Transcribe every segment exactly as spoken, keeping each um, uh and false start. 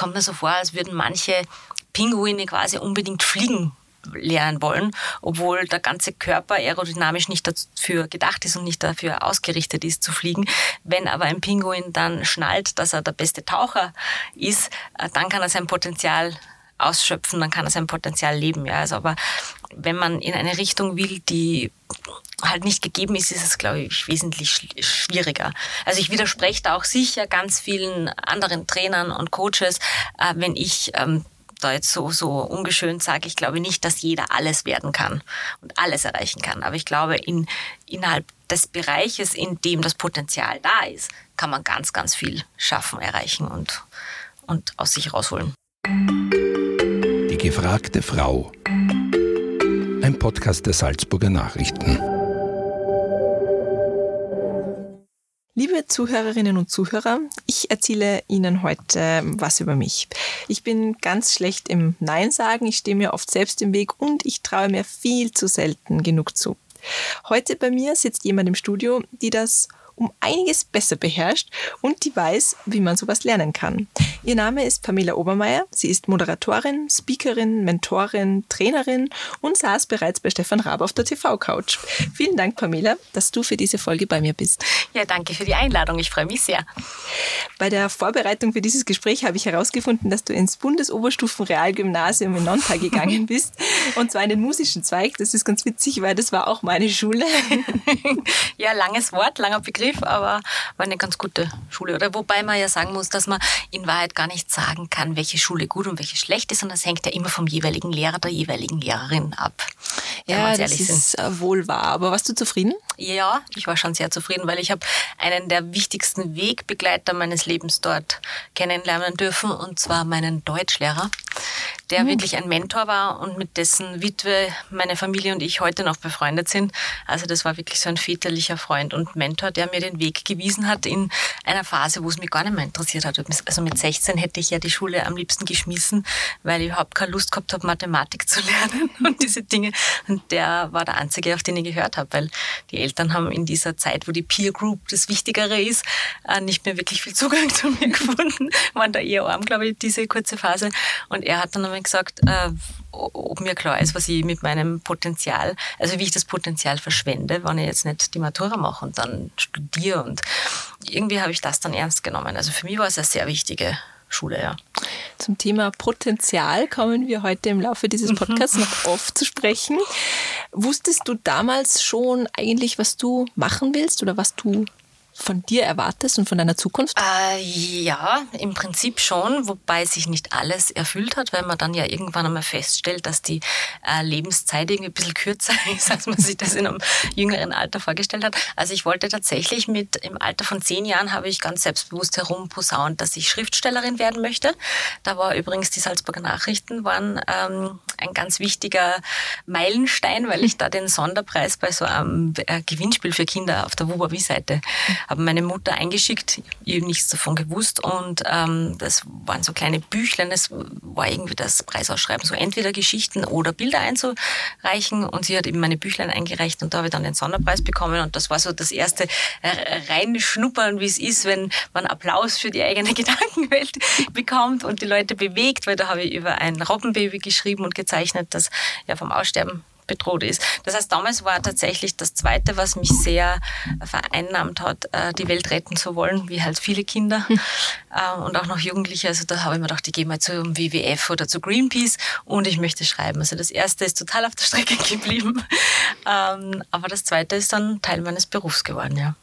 kommt mir so vor, als würden manche Pinguine quasi unbedingt fliegen lernen wollen, obwohl der ganze Körper aerodynamisch nicht dafür gedacht ist und nicht dafür ausgerichtet ist zu fliegen. Wenn aber ein Pinguin dann schnallt, dass er der beste Taucher ist, dann kann er sein Potenzial ausschöpfen, dann kann er sein Potenzial leben. Ja, also aber wenn man in eine Richtung will, die halt nicht gegeben ist, ist es, glaube ich, wesentlich schwieriger. Also ich widerspreche da auch sicher ganz vielen anderen Trainern und Coaches, äh, wenn ich ähm, da jetzt so, so ungeschönt sage, ich glaube nicht, dass jeder alles werden kann und alles erreichen kann. Aber ich glaube, in, innerhalb des Bereiches, in dem das Potenzial da ist, kann man ganz, ganz viel schaffen, erreichen und, und aus sich rausholen. Die gefragte Frau. Ein Podcast der Salzburger Nachrichten. Liebe Zuhörerinnen und Zuhörer, ich erzähle Ihnen heute was über mich. Ich bin ganz schlecht im Nein sagen, ich stehe mir oft selbst im Weg und ich traue mir viel zu selten genug zu. Heute bei mir sitzt jemand im Studio, die das um einiges besser beherrscht und die weiß, wie man sowas lernen kann. Ihr Name ist Pamela Obermeier. Sie ist Moderatorin, Speakerin, Mentorin, Trainerin und saß bereits bei Stefan Raab auf der T V-Couch. Vielen Dank, Pamela, dass du für diese Folge bei mir bist. Ja, danke für die Einladung. Ich freue mich sehr. Bei der Vorbereitung für dieses Gespräch habe ich herausgefunden, dass du ins Bundesoberstufenrealgymnasium in Nonta gegangen bist und zwar in den musischen Zweig. Das ist ganz witzig, weil das war auch meine Schule. Ja, langes Wort, langer Begriff, aber war eine ganz gute Schule. Oder wobei man ja sagen muss, dass man in Wahrheit gar nicht sagen kann, welche Schule gut und welche schlecht ist, und das hängt ja immer vom jeweiligen Lehrer, der jeweiligen Lehrerin ab. Ja, das ist sind. wohl wahr. Aber warst du zufrieden? Ja, ich war schon sehr zufrieden, weil ich habe einen der wichtigsten Wegbegleiter meines Lebens dort kennenlernen dürfen, und zwar meinen Deutschlehrer, der mhm. wirklich ein Mentor war und mit dessen Witwe meine Familie und ich heute noch befreundet sind. Also das war wirklich so ein väterlicher Freund und Mentor, der mir den Weg gewiesen hat in einer Phase, wo es mich gar nicht mehr interessiert hat. Also mit sechzehn hätte ich ja die Schule am liebsten geschmissen, weil ich überhaupt keine Lust gehabt habe, Mathematik zu lernen und diese Dinge. Und der war der Einzige, auf den ich gehört habe, weil die Eltern haben in dieser Zeit, wo die Peer Group das Wichtigere ist, nicht mehr wirklich viel Zugang zu mir gefunden. Waren da eher arm, glaube ich, diese kurze Phase. Und er hat dann einmal gesagt, äh, ob mir klar ist, was ich mit meinem Potenzial, also wie ich das Potenzial verschwende, wenn ich jetzt nicht die Matura mache und dann studiere. Und irgendwie habe ich das dann ernst genommen. Also für mich war es eine sehr wichtige Schule, ja. Zum Thema Potenzial kommen wir heute im Laufe dieses Podcasts noch oft zu sprechen. Wusstest du damals schon eigentlich, was du machen willst oder was du von dir erwartest und von deiner Zukunft? Äh, ja, im Prinzip schon, wobei sich nicht alles erfüllt hat, weil man dann ja irgendwann einmal feststellt, dass die äh, Lebenszeit irgendwie ein bisschen kürzer ist, als man sich das in einem jüngeren Alter vorgestellt hat. Also ich wollte tatsächlich mit, im Alter von zehn Jahren habe ich ganz selbstbewusst herumposaunt, dass ich Schriftstellerin werden möchte. Da war übrigens die Salzburger Nachrichten waren ähm, ein ganz wichtiger Meilenstein, weil ich da den Sonderpreis bei so einem äh, Gewinnspiel für Kinder auf der W U B A W-Seite habe meine Mutter eingeschickt, ich habe nichts davon gewusst, und ähm, das waren so kleine Büchlein, das war irgendwie das Preisausschreiben, so entweder Geschichten oder Bilder einzureichen, und sie hat eben meine Büchlein eingereicht und da habe ich dann den Sonderpreis bekommen, und das war so das erste Reinschnuppern, wie es ist, wenn man Applaus für die eigene Gedankenwelt bekommt und die Leute bewegt, weil da habe ich über ein Robbenbaby geschrieben und gezeichnet, das ja vom Aussterben bedroht ist. Das heißt, damals war tatsächlich das Zweite, was mich sehr vereinnahmt hat, die Welt retten zu wollen, wie halt viele Kinder und auch noch Jugendliche. Also da habe ich mir gedacht, ich gehe mal zum W W F oder zu Greenpeace und ich möchte schreiben. Also das Erste ist total auf der Strecke geblieben, aber das Zweite ist dann Teil meines Berufs geworden, ja.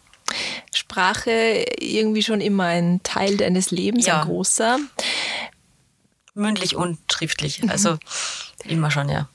Sprache irgendwie schon immer ein Teil deines Lebens, ja. Ein großer. Mündlich und schriftlich, also immer schon, ja.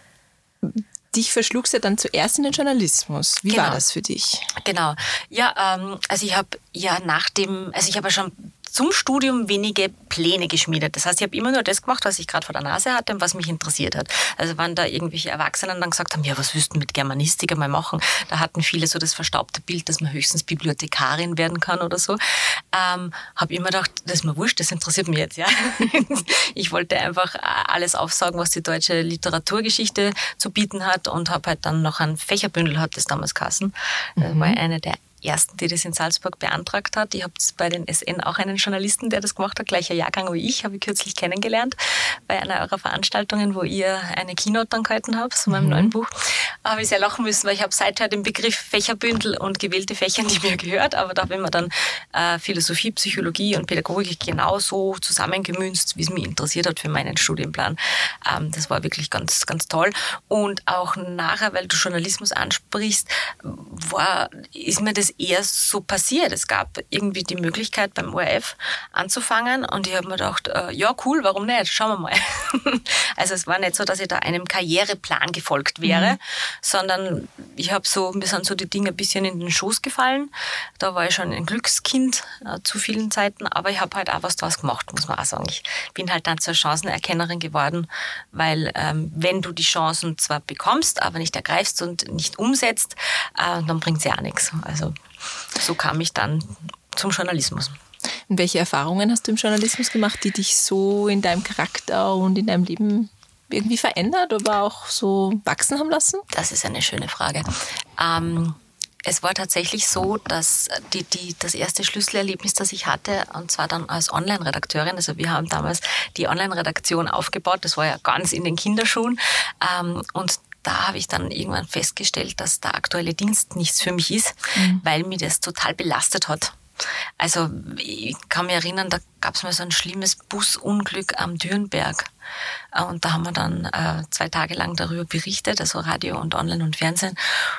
Dich verschlugst ja dann zuerst in den Journalismus. Wie genau. war das für dich? Genau. Ja, ähm, also ich habe ja nach dem, also ich habe ja schon zum Studium wenige Pläne geschmiedet. Das heißt, ich habe immer nur das gemacht, was ich gerade vor der Nase hatte und was mich interessiert hat. Also wenn da irgendwelche Erwachsenen dann gesagt haben, ja, was willst du mit Germanistik einmal machen? Da hatten viele so das verstaubte Bild, dass man höchstens Bibliothekarin werden kann oder so. Ähm, habe immer gedacht, das ist mir wurscht, das interessiert mich jetzt. Ja. Ich wollte einfach alles aufsaugen, was die deutsche Literaturgeschichte zu bieten hat, und habe halt dann noch ein Fächerbündel, hat das damals geheißen. Mhm. Das war eine der Ersten, die das in Salzburg beantragt hat. Ich habe bei den S N auch einen Journalisten, der das gemacht hat, gleicher Jahrgang wie ich, habe ich kürzlich kennengelernt bei einer eurer Veranstaltungen, wo ihr eine Keynote dann gehalten habt zu meinem mhm. neuen Buch. Da habe ich sehr lachen müssen, weil ich habe seither den Begriff Fächerbündel und gewählte Fächer nicht mehr gehört, aber da habe ich mir dann äh, Philosophie, Psychologie und Pädagogik genauso zusammengemünzt, wie es mich interessiert hat für meinen Studienplan. Ähm, das war wirklich ganz, ganz toll. Und auch nachher, weil du Journalismus ansprichst, war, ist mir das eher so passiert. Es gab irgendwie die Möglichkeit beim O R F anzufangen und ich habe mir gedacht, äh, ja cool, warum nicht? Schauen wir mal. Also es war nicht so, dass ich da einem Karriereplan gefolgt wäre, mhm. sondern ich habe so, mir sind so die Dinge ein bisschen in den Schoß gefallen. Da war ich schon ein Glückskind äh, zu vielen Zeiten, aber ich habe halt auch was draus gemacht, muss man auch sagen. Ich bin halt dann zur Chancenerkennerin geworden, weil ähm, wenn du die Chancen zwar bekommst, aber nicht ergreifst und nicht umsetzt, äh, dann bringt sie auch nichts. Also so kam ich dann zum Journalismus. Und welche Erfahrungen hast du im Journalismus gemacht, die dich so in deinem Charakter und in deinem Leben irgendwie verändert, aber auch so wachsen haben lassen? Das ist eine schöne Frage. Ähm, es war tatsächlich so, dass die, die, das erste Schlüsselerlebnis, das ich hatte, und zwar dann als Online-Redakteurin, also wir haben damals die Online-Redaktion aufgebaut, das war ja ganz in den Kinderschuhen, ähm, und da habe ich dann irgendwann festgestellt, dass der aktuelle Dienst nichts für mich ist, mhm. weil mich das total belastet hat. Also ich kann mich erinnern, da gab es mal so ein schlimmes Busunglück am Dürnberg. Und da haben wir dann äh, zwei Tage lang darüber berichtet, also Radio und Online und Fernsehen.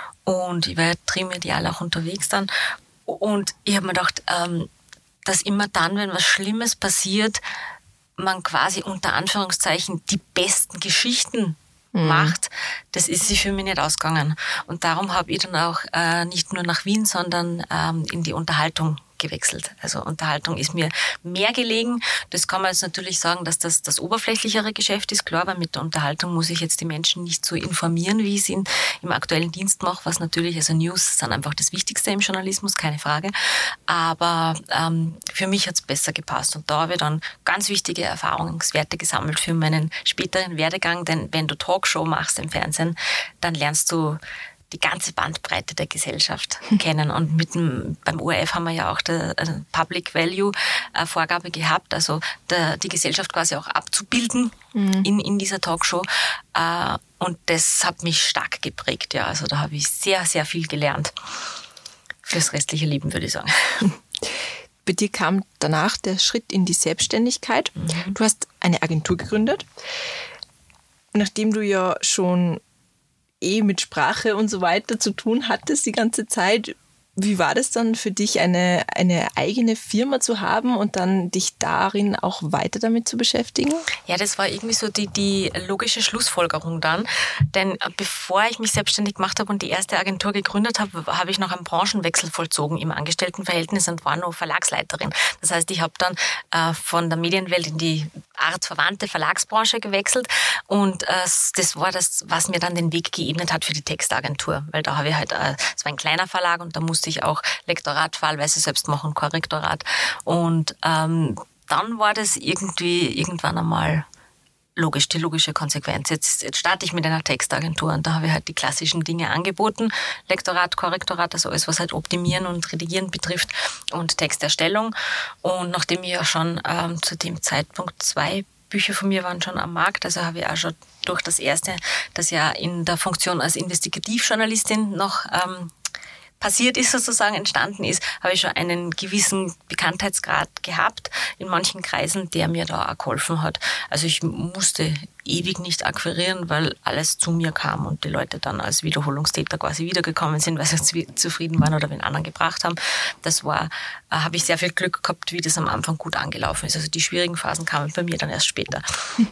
Und ich war ja trimedial auch unterwegs dann. Und ich habe mir gedacht, ähm, dass immer dann, wenn was Schlimmes passiert, man quasi unter Anführungszeichen die besten Geschichten Mhm. macht, das ist sich für mich nicht ausgegangen. Und darum habe ich dann auch äh, nicht nur nach Wien, sondern ähm, in die Unterhaltung gewechselt. Also Unterhaltung ist mir mehr gelegen. Das kann man jetzt natürlich sagen, dass das das oberflächlichere Geschäft ist, klar, weil mit der Unterhaltung muss ich jetzt die Menschen nicht so informieren, wie ich es in, im aktuellen Dienst mache, was natürlich, also News sind einfach das Wichtigste im Journalismus, keine Frage. Aber ähm, für mich hat es besser gepasst und da habe ich dann ganz wichtige Erfahrungswerte gesammelt für meinen späteren Werdegang, denn wenn du Talkshow machst im Fernsehen, dann lernst du die ganze Bandbreite der Gesellschaft kennen. Und mit dem, beim O R F haben wir ja auch die Public Value Vorgabe gehabt, also der, die Gesellschaft quasi auch abzubilden mhm. in, in dieser Talkshow. Und das hat mich stark geprägt. Ja, also da habe ich sehr, sehr viel gelernt. Fürs restliche Leben, würde ich sagen. Bei dir kam danach der Schritt in die Selbstständigkeit. Mhm. Du hast eine Agentur gegründet. Nachdem du ja schon eh mit Sprache und so weiter zu tun hattest die ganze Zeit. Wie war das dann für dich, eine, eine eigene Firma zu haben und dann dich darin auch weiter damit zu beschäftigen? Ja, das war irgendwie so die, die logische Schlussfolgerung dann. Denn bevor ich mich selbstständig gemacht habe und die erste Agentur gegründet habe, habe ich noch einen Branchenwechsel vollzogen im Angestelltenverhältnis und war noch Verlagsleiterin. Das heißt, ich habe dann äh, von der Medienwelt in die artverwandte Verlagsbranche gewechselt und äh, das war das, was mir dann den Weg geebnet hat für die Textagentur. Weil da habe ich halt, äh, es war ein kleiner Verlag und da musste ich auch Lektorat wahlweise selbst machen, Korrektorat. Und ähm, dann war das irgendwie irgendwann einmal logisch, die logische Konsequenz. Jetzt, jetzt starte ich mit einer Textagentur und da habe ich halt die klassischen Dinge angeboten. Lektorat, Korrektorat, also alles, was halt Optimieren und Redigieren betrifft und Texterstellung. Und nachdem ich ja schon ähm, zu dem Zeitpunkt zwei Bücher von mir waren schon am Markt, also habe ich auch schon durch das erste, das ja in der Funktion als Investigativjournalistin noch ähm, passiert ist, sozusagen entstanden ist, habe ich schon einen gewissen Bekanntheitsgrad gehabt in manchen Kreisen, der mir da auch geholfen hat. Also ich musste ewig nicht akquirieren, weil alles zu mir kam und die Leute dann als Wiederholungstäter quasi wiedergekommen sind, weil sie zufrieden waren oder wen anderen gebracht haben. Das war, äh, habe ich sehr viel Glück gehabt, wie das am Anfang gut angelaufen ist. Also die schwierigen Phasen kamen bei mir dann erst später.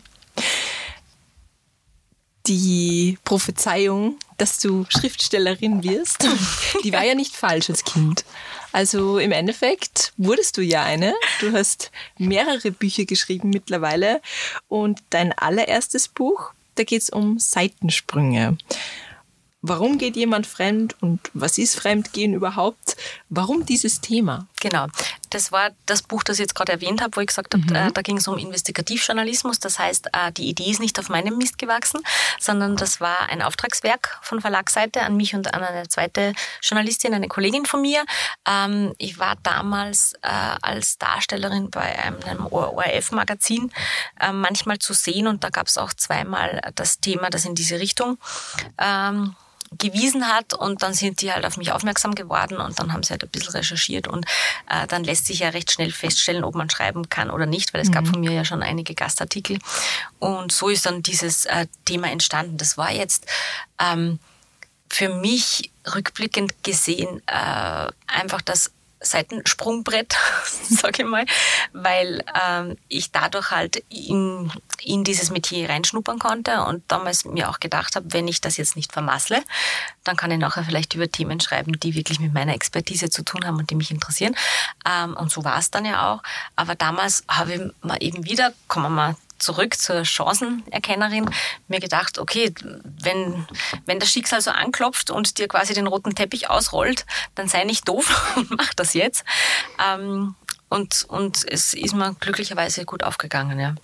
Die Prophezeiung, dass du Schriftstellerin wirst, die war ja nicht falsch als Kind. Also im Endeffekt wurdest du ja eine. Du hast mehrere Bücher geschrieben mittlerweile und dein allererstes Buch, da geht es um Seitensprünge. Warum geht jemand fremd und was ist Fremdgehen überhaupt? Warum dieses Thema? Genau. Das war das Buch, das ich jetzt gerade erwähnt habe, wo ich gesagt habe, Mhm. äh, da ging es um Investigativjournalismus. Das heißt, äh, die Idee ist nicht auf meinem Mist gewachsen, sondern das war ein Auftragswerk von Verlagsseite an mich und an eine zweite Journalistin, eine Kollegin von mir. Ähm, ich war damals äh, als Darstellerin bei einem O R F-Magazin äh, manchmal zu sehen und da gab es auch zweimal das Thema, das in diese Richtung ähm, gewiesen hat und dann sind die halt auf mich aufmerksam geworden und dann haben sie halt ein bisschen recherchiert und äh, dann lässt sich ja recht schnell feststellen, ob man schreiben kann oder nicht, weil es mhm. gab von mir ja schon einige Gastartikel und so ist dann dieses äh, Thema entstanden. Das war jetzt ähm, für mich rückblickend gesehen äh, einfach das Seitensprungbrett, sage ich mal, weil ähm, ich dadurch halt in, in dieses Metier reinschnuppern konnte und damals mir auch gedacht habe, wenn ich das jetzt nicht vermassle, dann kann ich nachher vielleicht über Themen schreiben, die wirklich mit meiner Expertise zu tun haben und die mich interessieren. Ähm, und so war es dann ja auch. Aber damals habe ich mal eben wieder, kommen wir mal zurück zur Chancenerkennerin, mir gedacht, okay, wenn, wenn das Schicksal so anklopft und dir quasi den roten Teppich ausrollt, dann sei nicht doof und mach das jetzt. Ähm, und, und es ist mir glücklicherweise gut aufgegangen, ja.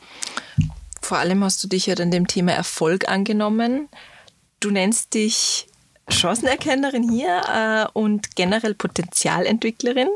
Vor allem hast du dich ja dann dem Thema Erfolg angenommen. Du nennst dich Chancenerkennerin hier äh, und generell Potenzialentwicklerin.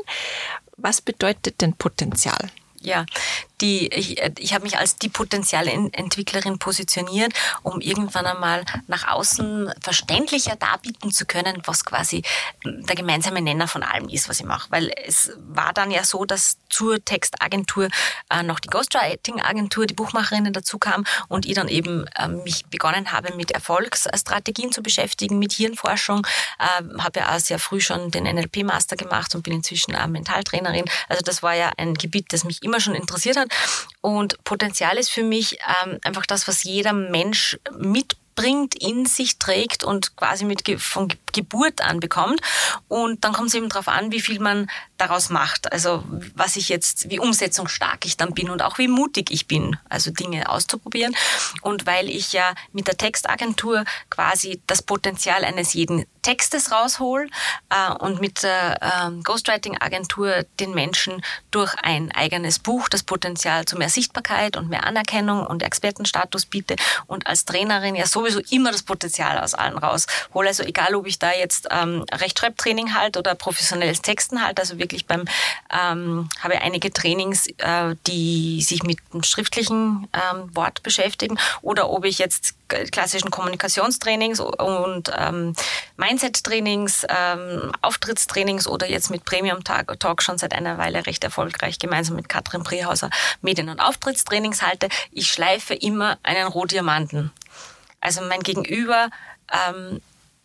Was bedeutet denn Potenzial? Ja, die, ich, ich habe mich als die Potenzialentwicklerin positioniert, um irgendwann einmal nach außen verständlicher darbieten zu können, was quasi der gemeinsame Nenner von allem ist, was ich mache. Weil es war dann ja so, dass zur Textagentur äh, noch die Ghostwriting-Agentur, die Buchmacherinnen dazu kam und ich dann eben äh, mich begonnen habe, mit Erfolgsstrategien zu beschäftigen, mit Hirnforschung. Äh, habe ja auch sehr früh schon den N L P-Master gemacht und bin inzwischen auch Mentaltrainerin. Also das war ja ein Gebiet, das mich immer schon interessiert hat. Und Potenzial ist für mich ähm, einfach das, was jeder Mensch mitbringt, in sich trägt und quasi mit Ge- von Ge- Geburt an bekommt. Und dann kommt es eben darauf an, wie viel man daraus macht. Also was ich jetzt, wie umsetzungsstark ich dann bin und auch wie mutig ich bin, also Dinge auszuprobieren. Und weil ich ja mit der Textagentur quasi das Potenzial eines jeden Textes raushol äh, und mit der äh, Ghostwriting-Agentur den Menschen durch ein eigenes Buch das Potenzial zu mehr Sichtbarkeit und mehr Anerkennung und Expertenstatus biete und als Trainerin ja sowieso immer das Potenzial aus allen raushole. Also egal, ob ich da jetzt ähm, Rechtschreibtraining halt oder professionelles Texten halt, also wirklich beim, ähm, habe einige Trainings, äh, die sich mit dem schriftlichen ähm, Wort beschäftigen oder ob ich jetzt klassischen Kommunikationstrainings und ähm, Mindset-Trainings, ähm, Auftrittstrainings oder jetzt mit Premium Talk schon seit einer Weile recht erfolgreich gemeinsam mit Katrin Brehauser Medien- und Auftrittstrainings halte. Ich schleife immer einen Rohdiamanten. Also mein Gegenüber ähm,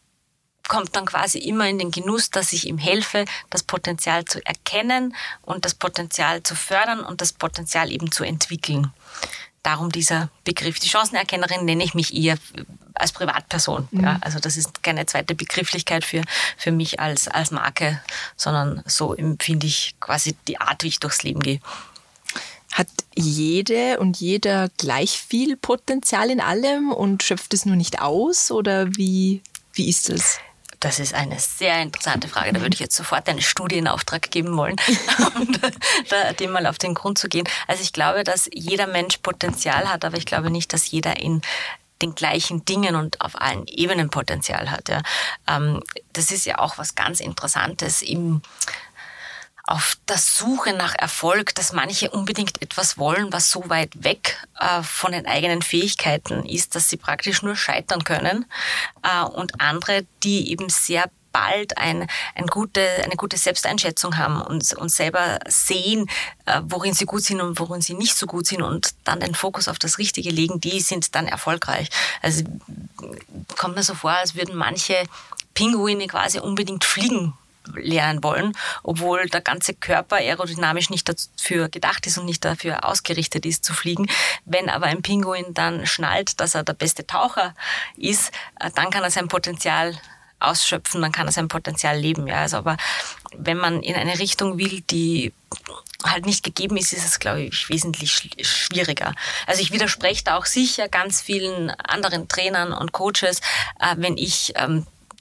kommt dann quasi immer in den Genuss, dass ich ihm helfe, das Potenzial zu erkennen und das Potenzial zu fördern und das Potenzial eben zu entwickeln. Darum dieser Begriff. Die Chancenerkennerin nenne ich mich eher als Privatperson. Mhm. Ja, also das ist keine zweite Begrifflichkeit für, für mich als, als Marke, sondern so empfinde ich quasi die Art, wie ich durchs Leben gehe. Hat jede und jeder gleich viel Potenzial in allem und schöpft es nur nicht aus? Oder wie, wie ist das? Das ist eine sehr interessante Frage. Da würde ich jetzt sofort eine Studie in Auftrag geben wollen, um da, dem mal auf den Grund zu gehen. Also ich glaube, dass jeder Mensch Potenzial hat, aber ich glaube nicht, dass jeder in den gleichen Dingen und auf allen Ebenen Potenzial hat. Ja. Ähm, das ist ja auch was ganz Interessantes im auf der Suche nach Erfolg, dass manche unbedingt etwas wollen, was so weit weg äh, von den eigenen Fähigkeiten ist, dass sie praktisch nur scheitern können. Äh, und andere, die eben sehr bald ein, ein gute, eine gute Selbsteinschätzung haben und, und selber sehen, äh, worin sie gut sind und worin sie nicht so gut sind und dann den Fokus auf das Richtige legen, die sind dann erfolgreich. Also kommt mir so vor, als würden manche Pinguine quasi unbedingt fliegen lernen wollen, obwohl der ganze Körper aerodynamisch nicht dafür gedacht ist und nicht dafür ausgerichtet ist zu fliegen. Wenn aber ein Pinguin dann schnallt, dass er der beste Taucher ist, dann kann er sein Potenzial ausschöpfen, dann kann er sein Potenzial leben. Ja, also aber wenn man in eine Richtung will, die halt nicht gegeben ist, ist es, glaube ich, wesentlich schwieriger. Also ich widerspreche da auch sicher ganz vielen anderen Trainern und Coaches, wenn ich ähm,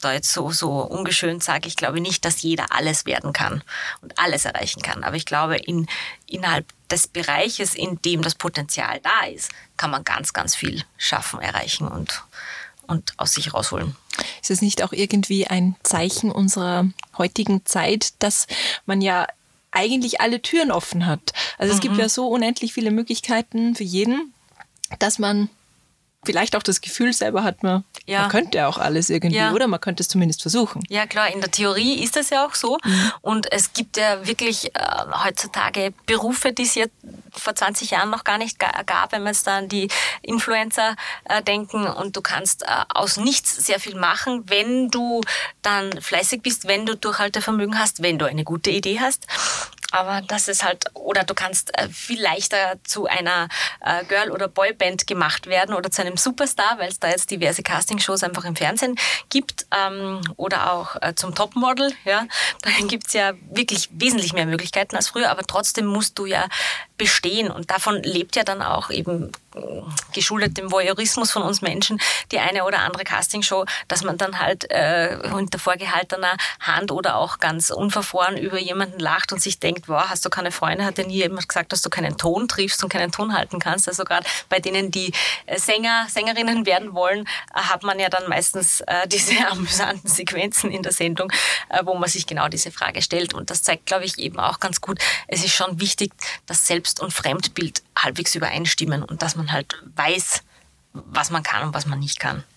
da jetzt so, so ungeschönt sage, ich glaube nicht, dass jeder alles werden kann und alles erreichen kann. Aber ich glaube, in, innerhalb des Bereiches, in dem das Potenzial da ist, kann man ganz, ganz viel schaffen, erreichen und, und aus sich rausholen. Ist es nicht auch irgendwie ein Zeichen unserer heutigen Zeit, dass man ja eigentlich alle Türen offen hat? Also es mhm. gibt ja so unendlich viele Möglichkeiten für jeden, dass man vielleicht auch das Gefühl selber hat, man, ja. man könnte auch alles irgendwie, ja. oder man könnte es zumindest versuchen. Ja klar, in der Theorie ist das ja auch so. Mhm. Und es gibt ja wirklich äh, heutzutage Berufe, die es ja vor zwanzig Jahren noch gar nicht gab, wenn wir jetzt da an die Influencer äh, denken. Und du kannst äh, aus nichts sehr viel machen, wenn du dann fleißig bist, wenn du Durchhaltevermögen hast, wenn du eine gute Idee hast. Aber das ist halt, oder du kannst äh, viel leichter zu einer äh, Girl- oder Boyband gemacht werden oder zu einem Superstar, weil es da jetzt diverse Castingshows einfach im Fernsehen gibt, ähm, oder auch äh, zum Topmodel. Ja. Da gibt's ja wirklich wesentlich mehr Möglichkeiten als früher, aber trotzdem musst du ja bestehen und davon lebt ja dann auch eben geschuldet dem Voyeurismus von uns Menschen die eine oder andere Castingshow, dass man dann halt äh, unter vorgehaltener Hand oder auch ganz unverfroren über jemanden lacht und sich denkt, wow, hast du keine Freunde? Hat dir nie jemand gesagt, dass du keinen Ton triffst und keinen Ton halten kannst? Also gerade bei denen, die Sänger, Sängerinnen werden wollen, hat man ja dann meistens äh, diese amüsanten Sequenzen in der Sendung, äh, wo man sich genau diese Frage stellt. Und das zeigt, glaube ich, eben auch ganz gut, es ist schon wichtig, dass Selbst- und Fremdbild halbwegs übereinstimmen und dass man halt weiß, was man kann und was man nicht kann.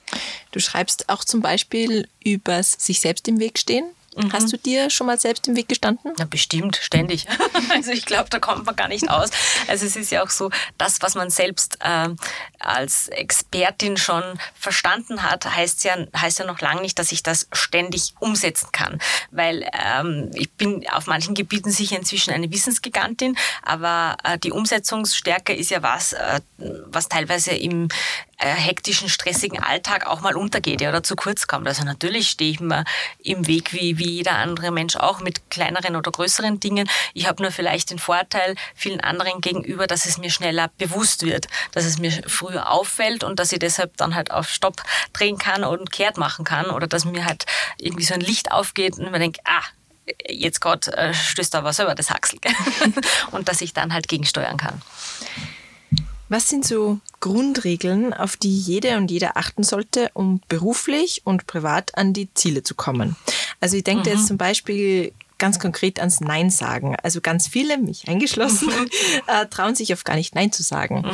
Du schreibst auch zum Beispiel übers sich selbst im Weg stehen. Mhm. Hast du dir schon mal selbst im Weg gestanden? Na, bestimmt, ständig. Also ich glaube, da kommt man gar nicht aus. Also es ist ja auch so, das, was man selbst äh, als Expertin schon verstanden hat, heißt ja, heißt ja noch lange nicht, dass ich das ständig umsetzen kann. Weil ähm, ich bin auf manchen Gebieten sicher inzwischen eine Wissensgigantin, aber äh, die Umsetzungsstärke ist ja was, äh, was teilweise im äh, hektischen, stressigen Alltag auch mal untergeht, ja, oder zu kurz kommt. Also natürlich stehe ich mir im Weg wie, wie jeder andere Mensch auch mit kleineren oder größeren Dingen. Ich habe nur vielleicht den Vorteil vielen anderen gegenüber, dass es mir schneller bewusst wird, dass es mir früher auffällt und dass ich deshalb dann halt auf Stopp drehen kann und kehrt machen kann oder dass mir halt irgendwie so ein Licht aufgeht und man denkt, ah, jetzt gerade äh, stößt da was über das Haxel. Und dass ich dann halt gegensteuern kann. Was sind so Grundregeln, auf die jede und jeder achten sollte, um beruflich und privat an die Ziele zu kommen? Also ich denke mhm. jetzt zum Beispiel ganz konkret ans Nein sagen. Also ganz viele, mich eingeschlossen, mhm. äh, trauen sich oft gar nicht Nein zu sagen.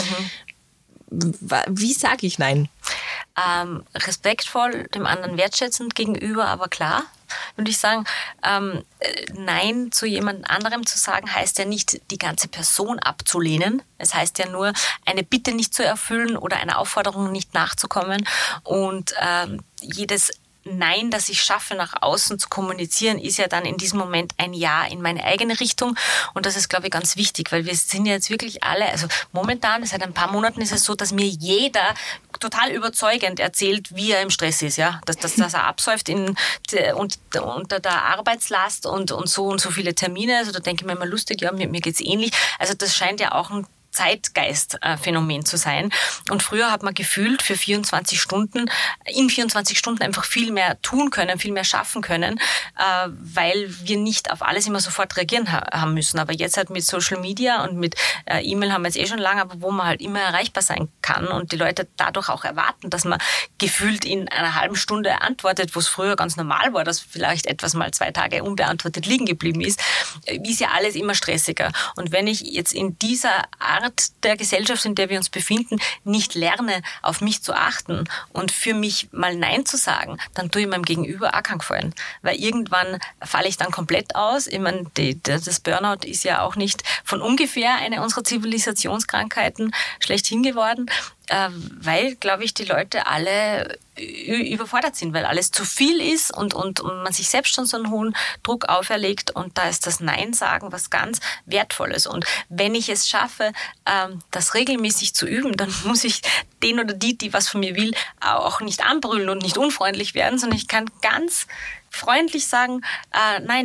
Mhm. Wie sage ich Nein? Ähm, respektvoll, dem anderen wertschätzend gegenüber, aber klar, würde ich sagen, ähm, Nein zu jemand anderem zu sagen, heißt ja nicht, die ganze Person abzulehnen. Es heißt ja nur, eine Bitte nicht zu erfüllen oder einer Aufforderung nicht nachzukommen. Und ähm, jedes Nein, das ich schaffe, nach außen zu kommunizieren, ist ja dann in diesem Moment ein Ja in meine eigene Richtung. Und das ist, glaube ich, ganz wichtig, weil wir sind ja jetzt wirklich alle, also momentan, seit ein paar Monaten ist es so, dass mir jeder total überzeugend erzählt, wie er im Stress ist, ja, dass, dass, dass er absäuft in, und, unter der Arbeitslast und, und so und so viele Termine. Also da denke ich mir immer lustig, ja, mir, mir geht's ähnlich. Also das scheint ja auch ein Zeitgeist-Phänomen zu sein. Und früher hat man gefühlt für vierundzwanzig Stunden, in vierundzwanzig Stunden einfach viel mehr tun können, viel mehr schaffen können, äh, weil wir nicht auf alles immer sofort reagieren ha- haben müssen. Aber jetzt halt mit Social Media und mit äh, E-Mail haben wir jetzt eh schon lange, aber wo man halt immer erreichbar sein kann und die Leute dadurch auch erwarten, dass man gefühlt in einer halben Stunde antwortet, wo es früher ganz normal war, dass vielleicht etwas mal zwei Tage unbeantwortet liegen geblieben ist, ist ja alles immer stressiger. Und wenn ich jetzt in dieser Art der Gesellschaft, in der wir uns befinden, nicht lerne, auf mich zu achten und für mich mal Nein zu sagen, dann tue ich meinem Gegenüber auch keinen Gefallen. Weil irgendwann falle ich dann komplett aus. Ich meine, die, das Burnout ist ja auch nicht von ungefähr eine unserer Zivilisationskrankheiten schlechthin geworden, weil, glaube ich, die Leute alle überfordert sind, weil alles zu viel ist und, und, und man sich selbst schon so einen hohen Druck auferlegt und da ist das Nein sagen was ganz Wertvolles. Und wenn ich es schaffe, das regelmäßig zu üben, dann muss ich den oder die, die was von mir will, auch nicht anbrüllen und nicht unfreundlich werden, sondern ich kann ganz freundlich sagen, äh, nein,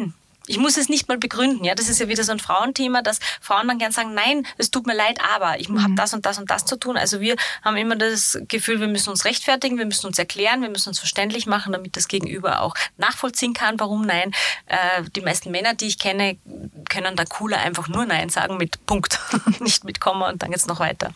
Ich muss es nicht mal begründen. Ja, das ist ja wieder so ein Frauenthema, dass Frauen dann gern sagen, nein, es tut mir leid, aber ich mhm. habe das und das und das zu tun. Also wir haben immer das Gefühl, wir müssen uns rechtfertigen, wir müssen uns erklären, wir müssen uns verständlich machen, damit das Gegenüber auch nachvollziehen kann, warum nein. Äh, die meisten Männer, die ich kenne, können da cooler einfach nur Nein sagen mit Punkt, nicht mit Komma und dann geht's noch weiter.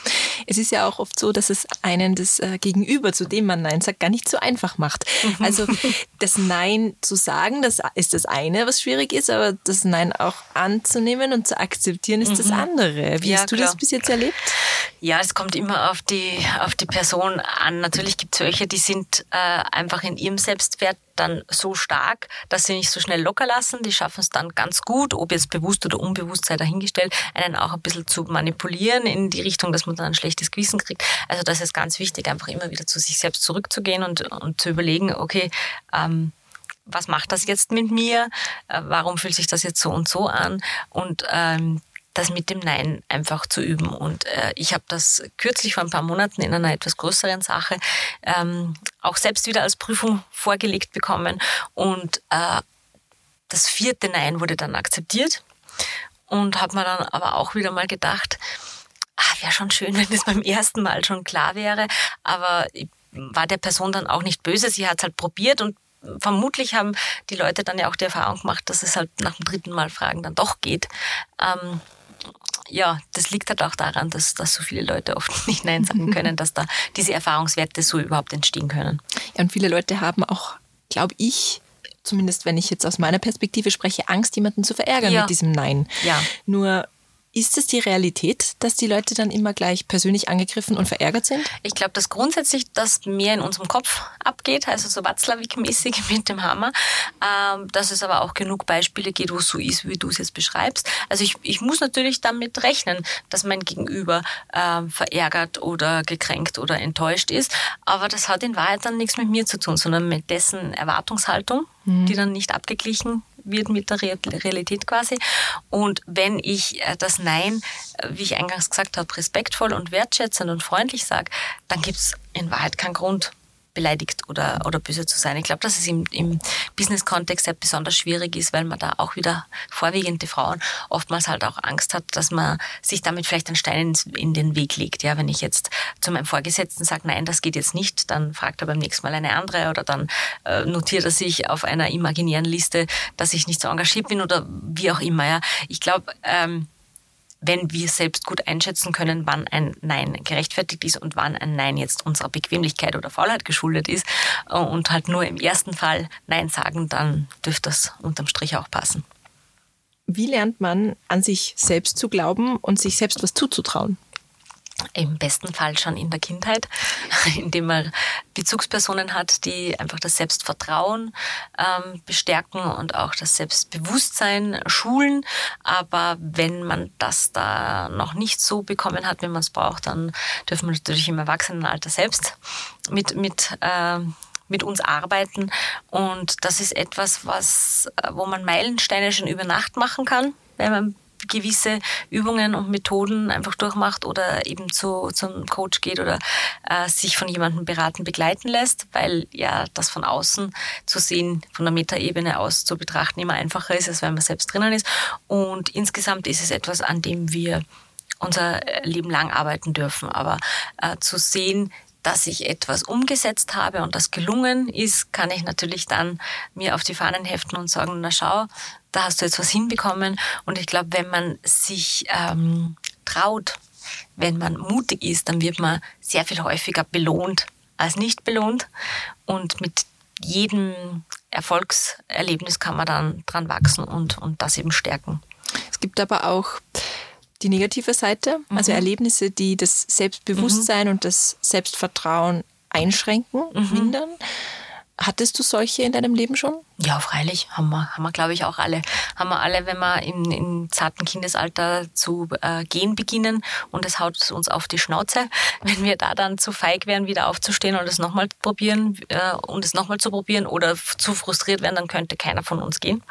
Es ist ja auch oft so, dass es einen das äh, Gegenüber, zu dem man Nein sagt, gar nicht so einfach macht. Mhm. Also das Nein zu sagen, das ist das eine, was schwierig ist, aber das Nein auch anzunehmen und zu akzeptieren ist mhm. das andere. Wie ja, hast du klar. das bis jetzt erlebt? Ja, es kommt immer auf die, auf die Person an. Natürlich gibt es welche, die sind äh, einfach in ihrem Selbstwert dann so stark, dass sie nicht so schnell locker lassen. Die schaffen es dann ganz gut, ob jetzt bewusst oder unbewusst sei dahingestellt, einen auch ein bisschen zu manipulieren in die Richtung, dass man dann ein schlechtes Gewissen kriegt. Also das ist ganz wichtig, einfach immer wieder zu sich selbst zurückzugehen und, und zu überlegen, okay, ähm, was macht das jetzt mit mir? Äh, warum fühlt sich das jetzt so und so an? Und ähm, das mit dem Nein einfach zu üben. Und äh, ich habe das kürzlich vor ein paar Monaten in einer etwas größeren Sache ähm, auch selbst wieder als Prüfung vorgelegt bekommen. Und äh, das vierte Nein wurde dann akzeptiert. Und habe mir dann aber auch wieder mal gedacht, ah, wäre schon schön, wenn das beim ersten Mal schon klar wäre. Aber ich war der Person dann auch nicht böse. Sie hat es halt probiert und vermutlich haben die Leute dann ja auch die Erfahrung gemacht, dass es halt nach dem dritten Mal Fragen dann doch geht. Ähm, ja, das liegt halt auch daran, dass, dass so viele Leute oft nicht Nein sagen können, dass da diese Erfahrungswerte so überhaupt entstehen können. Ja, und viele Leute haben auch, glaube ich, zumindest wenn ich jetzt aus meiner Perspektive spreche, Angst, jemanden zu verärgern ja. mit diesem Nein. Ja. Nur ist es die Realität, dass die Leute dann immer gleich persönlich angegriffen und verärgert sind? Ich glaube, dass grundsätzlich das mehr in unserem Kopf abgeht, also so Watzlawick-mäßig mit dem Hammer, ähm, dass es aber auch genug Beispiele gibt, wo es so ist, wie du es jetzt beschreibst. Also ich, ich muss natürlich damit rechnen, dass mein Gegenüber ähm, verärgert oder gekränkt oder enttäuscht ist, aber das hat in Wahrheit dann nichts mit mir zu tun, sondern mit dessen Erwartungshaltung, mhm. die dann nicht abgeglichen wird mit der Realität quasi. Und wenn ich das Nein, wie ich eingangs gesagt habe, respektvoll und wertschätzend und freundlich sage, dann gibt es in Wahrheit keinen Grund, beleidigt oder, oder böse zu sein. Ich glaube, dass es im, im Business-Kontext halt besonders schwierig ist, weil man da auch wieder vorwiegend die Frauen oftmals halt auch Angst hat, dass man sich damit vielleicht einen Stein in, in den Weg legt. Ja, wenn ich jetzt zu meinem Vorgesetzten sage, nein, das geht jetzt nicht, dann fragt er beim nächsten Mal eine andere oder dann äh, notiert er sich auf einer imaginären Liste, dass ich nicht so engagiert bin oder wie auch immer. Ja. Ich glaube, ähm, wenn wir selbst gut einschätzen können, wann ein Nein gerechtfertigt ist und wann ein Nein jetzt unserer Bequemlichkeit oder Faulheit geschuldet ist und halt nur im ersten Fall Nein sagen, dann dürfte das unterm Strich auch passen. Wie lernt man, an sich selbst zu glauben und sich selbst was zuzutrauen? Im besten Fall schon in der Kindheit, indem man Bezugspersonen hat, die einfach das Selbstvertrauen ähm, bestärken und auch das Selbstbewusstsein schulen. Aber wenn man das da noch nicht so bekommen hat, wie man es braucht, dann dürfen wir natürlich im Erwachsenenalter selbst mit, mit äh, mit uns arbeiten. Und das ist etwas, was, wo man Meilensteine schon über Nacht machen kann, wenn man gewisse Übungen und Methoden einfach durchmacht oder eben zu zum Coach geht oder äh, sich von jemandem beraten, begleiten lässt, weil ja das von außen zu sehen, von der Metaebene aus zu betrachten, immer einfacher ist, als wenn man selbst drinnen ist. Und insgesamt ist es etwas, an dem wir unser Leben lang arbeiten dürfen. Aber äh, zu sehen, dass ich etwas umgesetzt habe und das gelungen ist, kann ich natürlich dann mir auf die Fahnen heften und sagen, na schau, da hast du jetzt was hinbekommen. Und ich glaube, wenn man sich ähm, traut, wenn man mutig ist, dann wird man sehr viel häufiger belohnt als nicht belohnt. Und mit jedem Erfolgserlebnis kann man dann dran wachsen und, und das eben stärken. Es gibt aber auch die negative Seite, also mhm. Erlebnisse, die das Selbstbewusstsein mhm. und das Selbstvertrauen einschränken, mhm. mindern. Hattest du solche in deinem Leben schon? Ja, freilich. Haben wir, haben wir glaube ich, auch alle. Haben wir alle, wenn wir im, im zarten Kindesalter zu äh, gehen beginnen und es haut uns auf die Schnauze. Wenn wir da dann zu feig wären, wieder aufzustehen und es nochmal probieren äh, und es nochmal zu probieren oder zu frustriert werden, dann könnte keiner von uns gehen.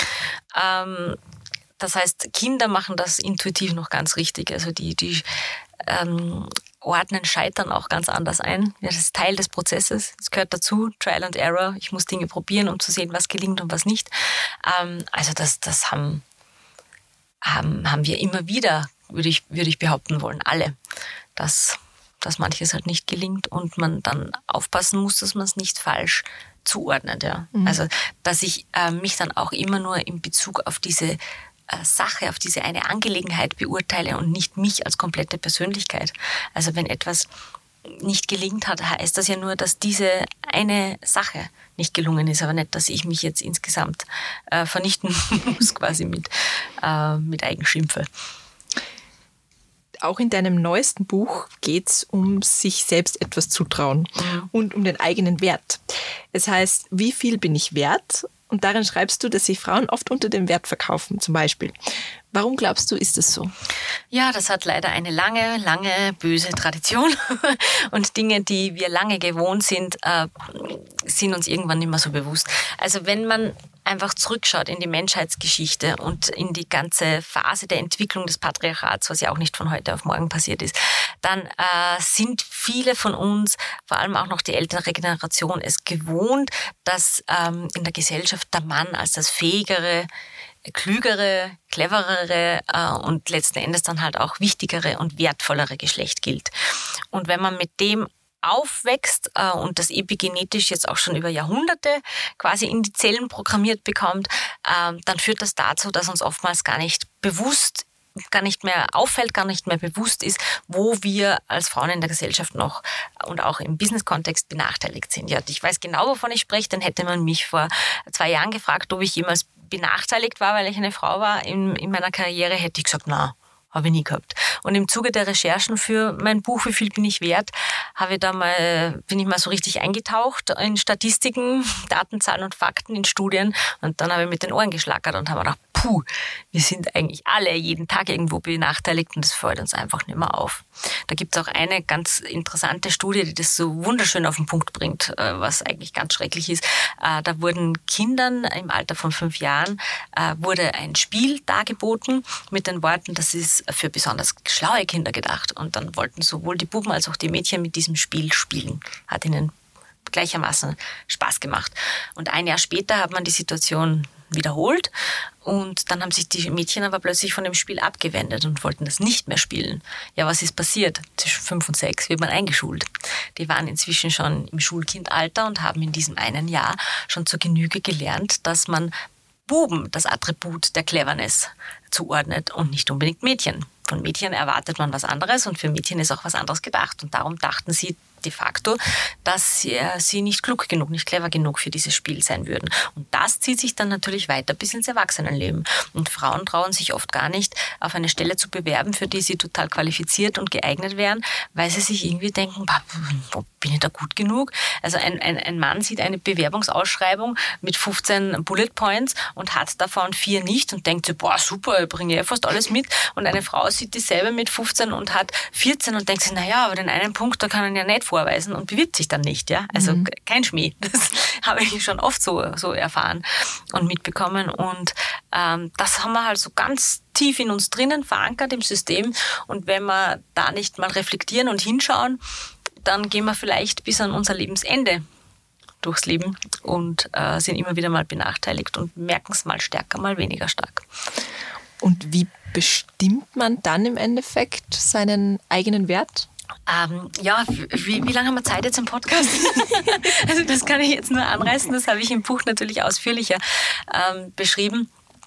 Ähm, Das heißt, Kinder machen das intuitiv noch ganz richtig. Also die, die ähm, ordnen Scheitern auch ganz anders ein. Ja, das ist Teil des Prozesses. Es gehört dazu, Trial and Error. Ich muss Dinge probieren, um zu sehen, was gelingt und was nicht. Ähm, also das, das haben, haben, haben wir immer wieder, würde ich, würde ich behaupten wollen, alle, dass, dass manches halt nicht gelingt und man dann aufpassen muss, dass man es nicht falsch zuordnet. Ja. Mhm. Also dass ich äh, mich dann auch immer nur in Bezug auf diese Sache, auf diese eine Angelegenheit beurteile und nicht mich als komplette Persönlichkeit. Also wenn etwas nicht gelingt hat, heißt das ja nur, dass diese eine Sache nicht gelungen ist, aber nicht, dass ich mich jetzt insgesamt äh, vernichten muss, quasi mit, äh, mit Eigenschimpfe. Auch in deinem neuesten Buch geht es um sich selbst etwas zutrauen mhm. und um den eigenen Wert. Es heißt, wie viel bin ich wert? Und darin schreibst du, dass sich Frauen oft unter dem Wert verkaufen, zum Beispiel. Warum glaubst du, ist das so? Ja, das hat leider eine lange, lange böse Tradition. Und Dinge, die wir lange gewohnt sind, äh, sind uns irgendwann nicht mehr so bewusst. Also wenn man einfach zurückschaut in die Menschheitsgeschichte und in die ganze Phase der Entwicklung des Patriarchats, was ja auch nicht von heute auf morgen passiert ist, dann äh, sind viele von uns, vor allem auch noch die ältere Generation, es gewohnt, dass ähm, in der Gesellschaft der Mann als das fähigere, klügere, cleverere äh, und letzten Endes dann halt auch wichtigere und wertvollere Geschlecht gilt. Und wenn man mit dem aufwächst äh, und das epigenetisch jetzt auch schon über Jahrhunderte quasi in die Zellen programmiert bekommt, äh, dann führt das dazu, dass uns oftmals gar nicht bewusst, gar nicht mehr auffällt, gar nicht mehr bewusst ist, wo wir als Frauen in der Gesellschaft noch und auch im Business-Kontext benachteiligt sind. Ja, ich weiß genau, wovon ich spreche, dann hätte man mich vor zwei Jahren gefragt, ob ich jemals benachteiligt war, weil ich eine Frau war in, in meiner Karriere, hätte ich gesagt, na, habe ich nie gehabt. Und im Zuge der Recherchen für mein Buch, wie viel bin ich wert, habe ich da mal, bin ich mal so richtig eingetaucht in Statistiken, Datenzahlen und Fakten, in Studien. Und dann habe ich mit den Ohren geschlackert und habe gedacht, puh, wir sind eigentlich alle jeden Tag irgendwo benachteiligt und das fällt uns einfach nicht mehr auf. Da gibt es auch eine ganz interessante Studie, die das so wunderschön auf den Punkt bringt, was eigentlich ganz schrecklich ist. Da wurden Kindern im Alter von fünf Jahren wurde ein Spiel dargeboten mit den Worten, das ist für besonders schlaue Kinder gedacht. Und dann wollten sowohl die Buben als auch die Mädchen mit diesem Spiel spielen. Hat ihnen gleichermaßen Spaß gemacht. Und ein Jahr später hat man die Situation wiederholt und dann haben sich die Mädchen aber plötzlich von dem Spiel abgewendet und wollten das nicht mehr spielen. Ja, was ist passiert? Zwischen fünf und sechs wird man eingeschult. Die waren inzwischen schon im Schulkindalter und haben in diesem einen Jahr schon zur Genüge gelernt, dass man Buben das Attribut der Cleverness zuordnet und nicht unbedingt Mädchen. Von Mädchen erwartet man was anderes und für Mädchen ist auch was anderes gedacht. Und darum dachten sie de facto, dass sie, äh, sie nicht klug genug, nicht clever genug für dieses Spiel sein würden. Und das zieht sich dann natürlich weiter bis ins Erwachsenenleben. Und Frauen trauen sich oft gar nicht, auf eine Stelle zu bewerben, für die sie total qualifiziert und geeignet wären, weil sie sich irgendwie denken, bin ich da gut genug? Also ein, ein, ein Mann sieht eine Bewerbungsausschreibung mit fünfzehn Bullet Points und hat davon vier nicht und denkt sich, boah, super, ich bringe ja fast alles mit. Und eine Frau sieht dieselbe mit fünfzehn und hat vierzehn und denkt sich, naja, aber den einen Punkt, da kann man ja nicht vorweisen und bewirbt sich dann nicht. Ja? Also mhm. kein Schmäh. Das habe ich schon oft so, so erfahren und mitbekommen. Und ähm, das haben wir halt so ganz tief in uns drinnen verankert im System. Und wenn wir da nicht mal reflektieren und hinschauen, dann gehen wir vielleicht bis an unser Lebensende durchs Leben und äh, sind immer wieder mal benachteiligt und merken es mal stärker, mal weniger stark. Und wie bestimmt man dann im Endeffekt seinen eigenen Wert? Ähm, ja, wie, wie lange haben wir Zeit jetzt im Podcast? Also das kann ich jetzt nur anreißen, das habe ich im Buch natürlich ausführlicher ähm, beschrieben.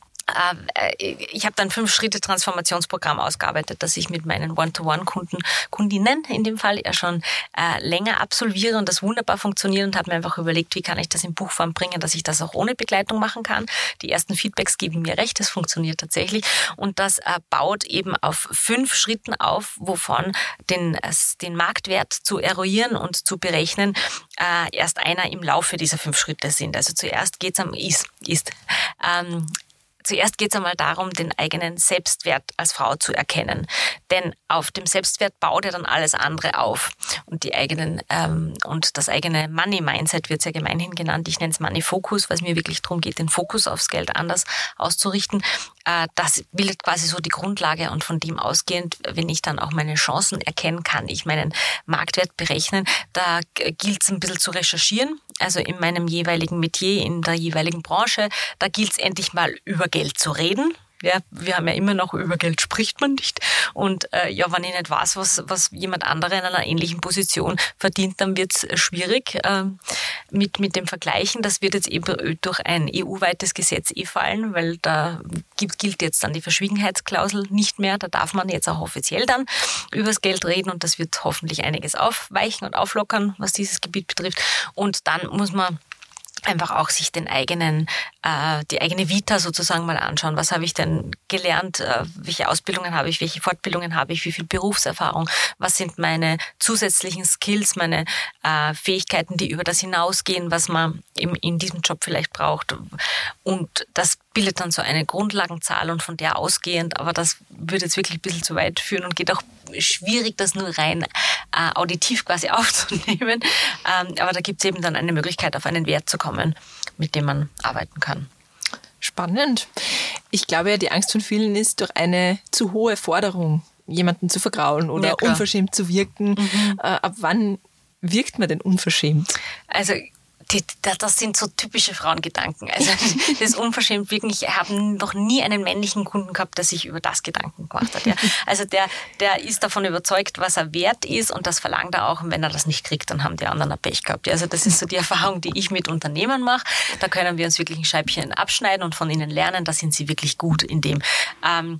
Ich habe dann fünf Schritte Transformationsprogramm ausgearbeitet, das ich mit meinen One-to-One-Kunden, Kundinnen in dem Fall ja schon äh, länger absolviere und das wunderbar funktioniert und habe mir einfach überlegt, wie kann ich das in Buchform bringen, dass ich das auch ohne Begleitung machen kann. Die ersten Feedbacks geben mir recht, das funktioniert tatsächlich und das äh, baut eben auf fünf Schritten auf, wovon den, äh, den Marktwert zu eruieren und zu berechnen äh, erst einer im Laufe dieser fünf Schritte sind. Also zuerst geht's am Ist. ist ähm, zuerst geht es einmal darum, den eigenen Selbstwert als Frau zu erkennen. Denn auf dem Selbstwert baut ja dann alles andere auf. Und die eigenen ähm, und das eigene Money-Mindset wird ja gemeinhin genannt. Ich nenne es Money-Focus, weil es mir wirklich darum geht, den Fokus aufs Geld anders auszurichten. Äh, das bildet quasi so die Grundlage und von dem ausgehend, wenn ich dann auch meine Chancen erkennen kann, ich meinen Marktwert berechnen, da gilt es ein bisschen zu recherchieren. Also in meinem jeweiligen Metier, in der jeweiligen Branche, da gilt es endlich mal über Geld zu reden. Ja, wir haben ja immer noch, über Geld spricht man nicht. Und äh, ja, wenn ich nicht weiß, was, was jemand anderer in einer ähnlichen Position verdient, dann wird es schwierig äh, mit, mit dem Vergleichen. Das wird jetzt eben durch ein E U-weites Gesetz eh fallen, weil da gilt, gilt jetzt dann die Verschwiegenheitsklausel nicht mehr. Da darf man jetzt auch offiziell dann über das Geld reden und das wird hoffentlich einiges aufweichen und auflockern, was dieses Gebiet betrifft. Und dann muss man einfach auch sich den eigenen, äh, die eigene Vita sozusagen mal anschauen. Was habe ich denn gelernt? Äh, welche Ausbildungen habe ich? Welche Fortbildungen habe ich? Wie viel Berufserfahrung? Was sind meine zusätzlichen Skills, meine äh, Fähigkeiten, die über das hinausgehen, was man im, in diesem Job vielleicht braucht? Und das bildet dann so eine Grundlagenzahl und von der ausgehend, aber das würde jetzt wirklich ein bisschen zu weit führen und geht auch schwierig, das nur rein äh, auditiv quasi aufzunehmen. Ähm, aber da gibt es eben dann eine Möglichkeit, auf einen Wert zu kommen, mit dem man arbeiten kann. Spannend. Ich glaube ja, die Angst von vielen ist durch eine zu hohe Forderung, jemanden zu vergraulen oder ja, unverschämt zu wirken. Mhm. Äh, ab wann wirkt man denn unverschämt? Also Die, das sind so typische Frauengedanken. Also das ist unverschämt wirklich. Ich habe noch nie einen männlichen Kunden gehabt, der sich über das Gedanken gemacht hat. Ja. Also der, der ist davon überzeugt, was er wert ist und das verlangt er auch. Und wenn er das nicht kriegt, dann haben die anderen ein Pech gehabt. Ja. Also das ist so die Erfahrung, die ich mit Unternehmern mache. Da können wir uns wirklich ein Scheibchen abschneiden und von ihnen lernen. Da sind sie wirklich gut in dem. Ähm,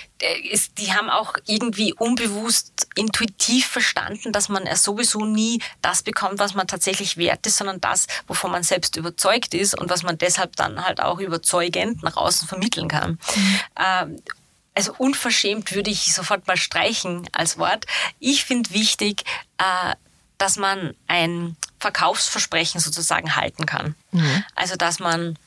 Ist, die haben auch irgendwie unbewusst intuitiv verstanden, dass man ja sowieso nie das bekommt, was man tatsächlich wert ist, sondern das, wovon man selbst überzeugt ist und was man deshalb dann halt auch überzeugend nach außen vermitteln kann. Mhm. Ähm, also unverschämt würde ich sofort mal streichen als Wort. Ich finde wichtig, äh, dass man ein Verkaufsversprechen sozusagen halten kann. Mhm. Also dass man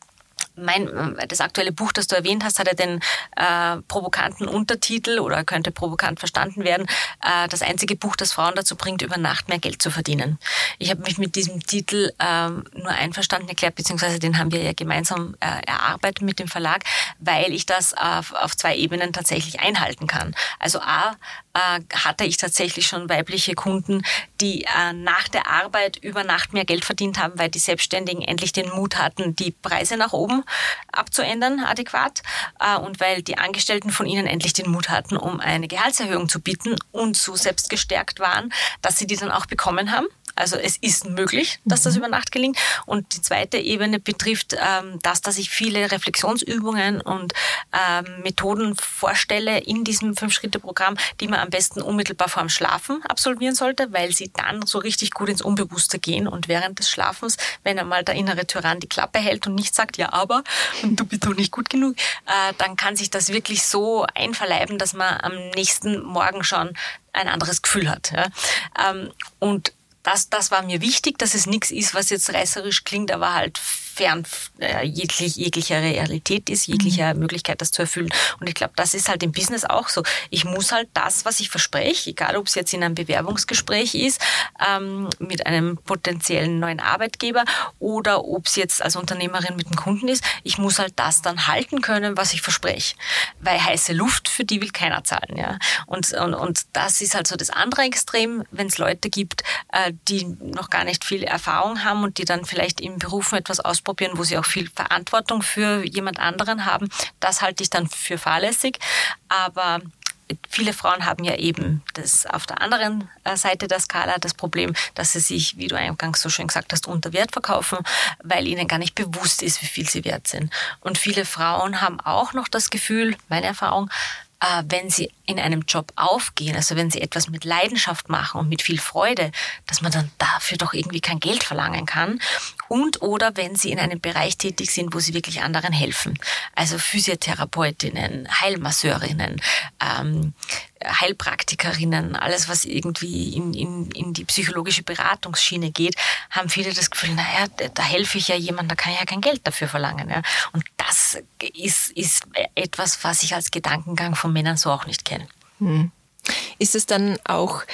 Mein, das aktuelle Buch, das du erwähnt hast, hat ja den äh, provokanten Untertitel oder könnte provokant verstanden werden, äh, das einzige Buch, das Frauen dazu bringt, über Nacht mehr Geld zu verdienen. Ich habe mich mit diesem Titel äh, nur einverstanden erklärt, beziehungsweise den haben wir ja gemeinsam äh, erarbeitet mit dem Verlag, weil ich das auf, auf zwei Ebenen tatsächlich einhalten kann. Also A, äh, hatte ich tatsächlich schon weibliche Kunden, die äh, nach der Arbeit über Nacht mehr Geld verdient haben, weil die Selbstständigen endlich den Mut hatten, die Preise nach oben abzuändern, adäquat, äh, und weil die Angestellten von ihnen endlich den Mut hatten, um eine Gehaltserhöhung zu bieten und so selbst gestärkt waren, dass sie die dann auch bekommen haben. Also es ist möglich, dass das über Nacht gelingt. Und die zweite Ebene betrifft ähm, das, dass ich viele Reflexionsübungen und ähm, Methoden vorstelle in diesem Fünf-Schritte-Programm, die man am besten unmittelbar vor dem Schlafen absolvieren sollte, weil sie dann so richtig gut ins Unbewusste gehen. Und während des Schlafens, wenn einmal der innere Tyrann die Klappe hält und nicht sagt, ja aber, und du bist doch nicht gut genug, äh, dann kann sich das wirklich so einverleiben, dass man am nächsten Morgen schon ein anderes Gefühl hat. Ja? Ähm, und Das, das war mir wichtig, dass es nichts ist, was jetzt reißerisch klingt, aber halt fern äh, jeglich, jeglicher Realität ist, jeglicher mhm. Möglichkeit, das zu erfüllen. Und ich glaube, das ist halt im Business auch so. Ich muss halt das, was ich verspreche, egal ob es jetzt in einem Bewerbungsgespräch ist, ähm, mit einem potenziellen neuen Arbeitgeber oder ob es jetzt als Unternehmerin mit dem Kunden ist, ich muss halt das dann halten können, was ich verspreche. Weil heiße Luft, für die will keiner zahlen. Ja? Und, und, und das ist halt so das andere Extrem, wenn es Leute gibt, äh, die noch gar nicht viel Erfahrung haben und die dann vielleicht im Beruf etwas ausprobieren, wo sie auch viel Verantwortung für jemand anderen haben. Das halte ich dann für fahrlässig. Aber viele Frauen haben ja eben das auf der anderen Seite der Skala das Problem, dass sie sich, wie du eingangs so schön gesagt hast, unter Wert verkaufen, weil ihnen gar nicht bewusst ist, wie viel sie wert sind. Und viele Frauen haben auch noch das Gefühl, meine Erfahrung, wenn sie in einem Job aufgehen, also wenn sie etwas mit Leidenschaft machen und mit viel Freude, dass man dann dafür doch irgendwie kein Geld verlangen kann. Und oder wenn sie in einem Bereich tätig sind, wo sie wirklich anderen helfen. Also Physiotherapeutinnen, Heilmasseurinnen, ähm, Heilpraktikerinnen, alles was irgendwie in, in, in die psychologische Beratungsschiene geht, haben viele das Gefühl, naja, da helfe ich ja jemandem, da kann ich ja kein Geld dafür verlangen. Ja. Und das das ist, ist etwas, was ich als Gedankengang von Männern so auch nicht kenne. Hm. Ist es dann auch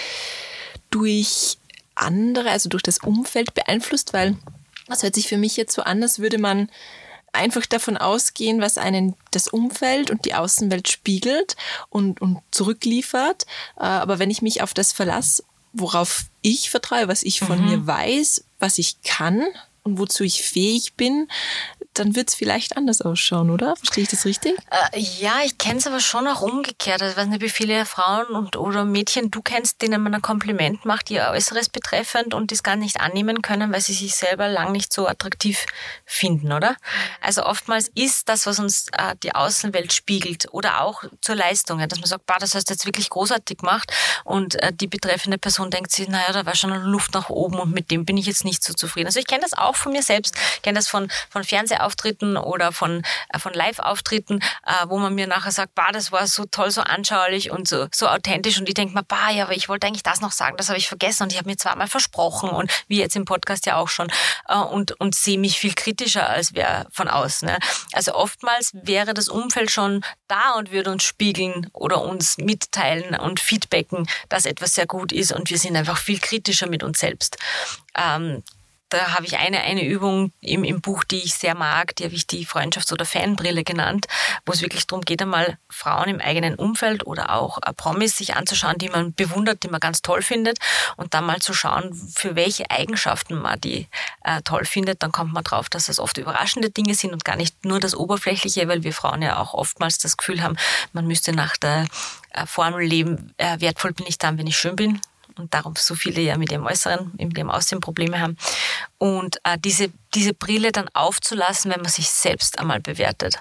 durch andere, also durch das Umfeld beeinflusst? Weil das hört sich für mich jetzt so an, als würde man einfach davon ausgehen, was einen das Umfeld und die Außenwelt spiegelt und, und zurückliefert. Aber wenn ich mich auf das verlasse, worauf ich vertraue, was ich von mhm. mir weiß, was ich kann und wozu ich fähig bin, dann wird es vielleicht anders ausschauen, oder? Verstehe ich das richtig? Äh, ja, ich kenne es aber schon auch umgekehrt. Also ich weiß nicht, wie viele Frauen und oder Mädchen du kennst, denen man ein Kompliment macht, ihr Äußeres betreffend und das gar nicht annehmen können, weil sie sich selber lang nicht so attraktiv finden, oder? Also oftmals ist das, was uns äh, die Außenwelt spiegelt oder auch zur Leistung, ja, dass man sagt, bah, das hast du jetzt wirklich großartig gemacht und äh, die betreffende Person denkt sich, naja, da war schon eine Luft nach oben und mit dem bin ich jetzt nicht so zufrieden. Also ich kenne das auch von mir selbst, ich kenne das von, von Fernsehauftritten oder von, äh, von Live-Auftritten, äh, wo man mir nachher sagt, bah, das war so toll, so anschaulich und so, so authentisch und ich denke mir, bah, ja, aber ich wollte eigentlich das noch sagen, das habe ich vergessen und ich habe mir zweimal versprochen und wie jetzt im Podcast ja auch schon äh, und, und sehe mich viel kritischer als wer von außen. Ne? Also oftmals wäre das Umfeld schon da und würde uns spiegeln oder uns mitteilen und feedbacken, dass etwas sehr gut ist und wir sind einfach viel kritischer mit uns selbst. Ähm, Da habe ich eine, eine Übung im, im Buch, die ich sehr mag, die habe ich die Freundschafts- oder Fanbrille genannt, wo es wirklich darum geht, einmal Frauen im eigenen Umfeld oder auch Promis sich anzuschauen, die man bewundert, die man ganz toll findet und dann mal zu schauen, für welche Eigenschaften man die äh, toll findet. Dann kommt man drauf, dass das oft überraschende Dinge sind und gar nicht nur das Oberflächliche, weil wir Frauen ja auch oftmals das Gefühl haben, man müsste nach der äh, Formel leben, äh, wertvoll bin ich dann, wenn ich schön bin. Und darum so viele ja mit ihrem Äußeren, mit ihrem Aussehen Probleme haben. Und äh, diese, diese Brille dann aufzulassen, wenn man sich selbst einmal bewertet,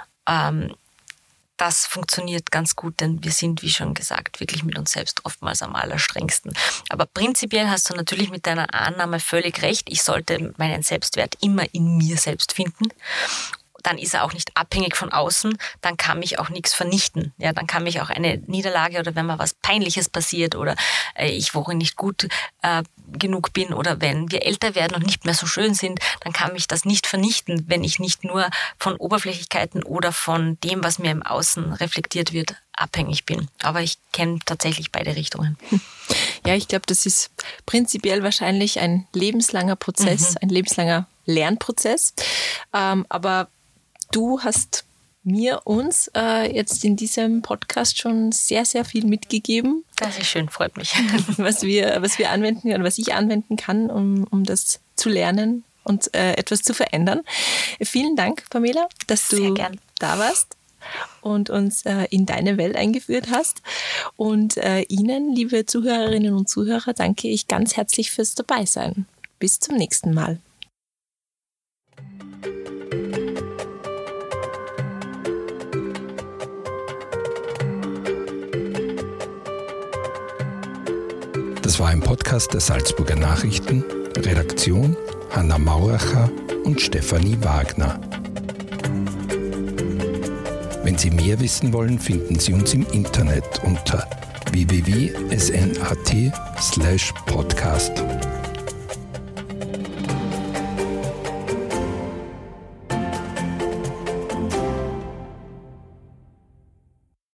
ähm, das funktioniert ganz gut, denn wir sind, wie schon gesagt, wirklich mit uns selbst oftmals am allerstrengsten. Aber prinzipiell hast du natürlich mit deiner Annahme völlig recht. Ich sollte meinen Selbstwert immer in mir selbst finden. Dann ist er auch nicht abhängig von außen, dann kann mich auch nichts vernichten. Ja, dann kann mich auch eine Niederlage oder wenn mal was Peinliches passiert oder äh, ich worin nicht gut äh, genug bin oder wenn wir älter werden und nicht mehr so schön sind, dann kann mich das nicht vernichten, wenn ich nicht nur von Oberflächlichkeiten oder von dem, was mir im Außen reflektiert wird, abhängig bin. Aber ich kenne tatsächlich beide Richtungen. Ja, ich glaube, das ist prinzipiell wahrscheinlich ein lebenslanger Prozess, mhm. ein lebenslanger Lernprozess. Ähm, aber du hast mir, uns äh, jetzt in diesem Podcast schon sehr, sehr viel mitgegeben. Das ist schön, freut mich. Was wir, was wir anwenden und was ich anwenden kann, um, um das zu lernen und äh, etwas zu verändern. Vielen Dank, Pamela, dass du da warst und uns äh, in deine Welt eingeführt hast. Und äh, Ihnen, liebe Zuhörerinnen und Zuhörer, danke ich ganz herzlich fürs Dabeisein. Bis zum nächsten Mal. Das war ein Podcast der Salzburger Nachrichten, Redaktion Hanna Mauracher und Stefanie Wagner. Wenn Sie mehr wissen wollen, finden Sie uns im Internet unter w w w punkt s n a t slash podcast.